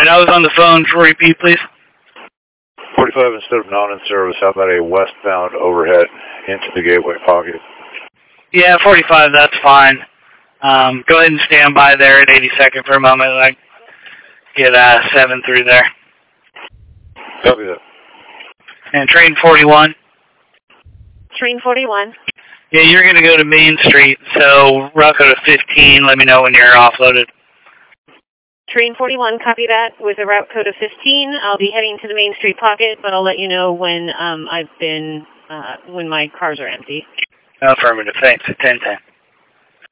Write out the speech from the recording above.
Alright, I was on the phone. Repeat, please. 45 instead of non in service. How about a westbound overhead into the gateway pocket? Yeah, 45, that's fine. Go ahead and stand by there at 82nd for a moment. I get 7 through there. Copy that. And train 41. Train 41. Yeah, you're going to go to Main Street, so route code of 15. Let me know when you're offloaded. Train 41, copy that with a route code of 15. I'll be heading to the Main Street pocket, but I'll let you know when when my cars are empty. Affirmative. Thanks. 10-10.